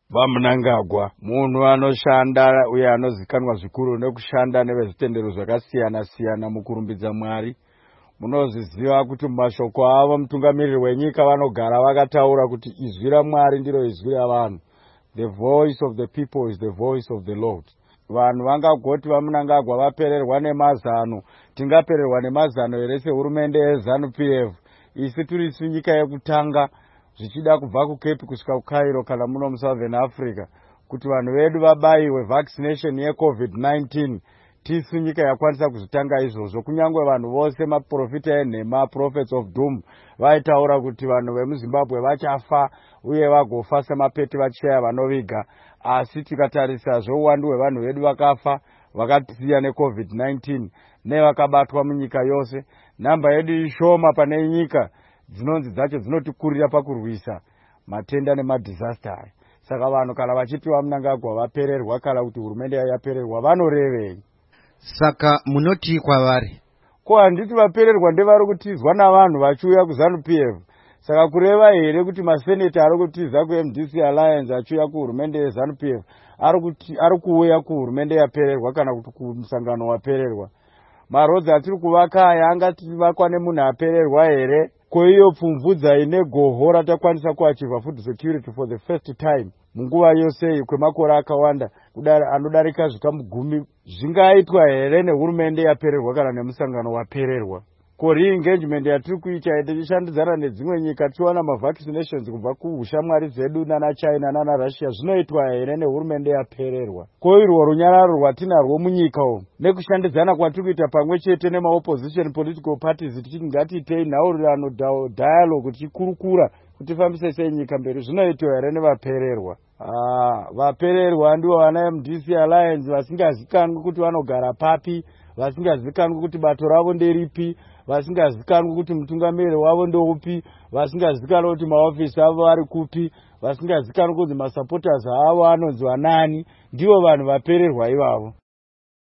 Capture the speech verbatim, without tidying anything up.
vaMnangagwa munhu anoshanda uye anozikanwa zvikuru nekushanda nevezvitendero zvakasiyana siyana mukurumbidza Mwari. Munozviziva kuti mumashoko avo mutungamiriri wenyika vanogara vakataura kuti izwi raMwari ndiro izwi ravanhu. The voice of the people is the voice of the Lord. Vanhu vangagoti vaMnangagwa vapererwa nemazano, tingapererwa nemazano here sehurumende yeZANU P F. Isi turisu nyika yekutanga zvichida kubva kuCape kusvika kuCairo kana muno muSouthern Africa kuti vanhu vedu vabayiwe vaccination yeCovid nineteen. Tisu nyika yakwanisa kuzvitanga izvozvo, kunyangwe vanhu vose maprofita enhema, prophets of doom, vaitaura kuti vanhu vemuZimbabwe vachafa uye vagofa semapeti vachaya vanoviga. Asi tikatarisa zvouwandu hwevanhu vedu vakafa vakasiya neCovid nineteen nevakabatwa munyika yose, namba yedu ishoma pane nyika dzinonzi dzacho dzinotikurira pakurwisa matenda nemadisaster aya. Saka vanhu kana vachiti vaMnangagwa vapererwa kana kuti hurumende yapererwa vanorevei? Saka munoti kwavari? Ko handiti vapererwa ndevari kutizwa navanhu vachiuya kuZANU P F. Saka kureva here kuti maseneta ari kutiza kuM D C Alliance achiuya kuhurumende yeZANU P F ari kuuya kuhurumende yapererwa kana kuti kumusangano wapererwa? Marodzi atiri kuvaka aya angativakwa nemunhu apererwa here? Ko iyo pfumvudza ine goho ratakwanisa kuachiva food security for the first time munguva yose kwemakore akawanda anodarika zvikamu gumi, zvingaitwa here nehurumende yapererwa kana nemusangano wapererwa? Ko re-engagement yatiri kuita tichishandidzana nedzimwe nyika tichiwana mavaccinations kubva kuhushamwari dzedu nana China nana Russia zvinoitwa here nehurumende yapererwa? Ko irwo runyararo rwatinarwo munyika umu nekushandidzana kwatiri kuita pamwe chete nemaopposition political parties tichiti ngatiitei nhaurirano dialogue tichikurukura kuti tifambise sei nyika mberi, zvinoitwa here nevapererwa? Ah, vapererwa ndivo vana M D C Alliance vasingazikanwi kuti vanogara papi, vasingazikanwi kuti bato ravo nderipi, vasingazikanwi kuti mutungamiriri wavo ndoupi, vasingazikanwi kuti maofisi avo ari kupi, vasingazikanwi kuti masupporters avo anonzi vanani. Ndivo vanhu vapererwa ivavo.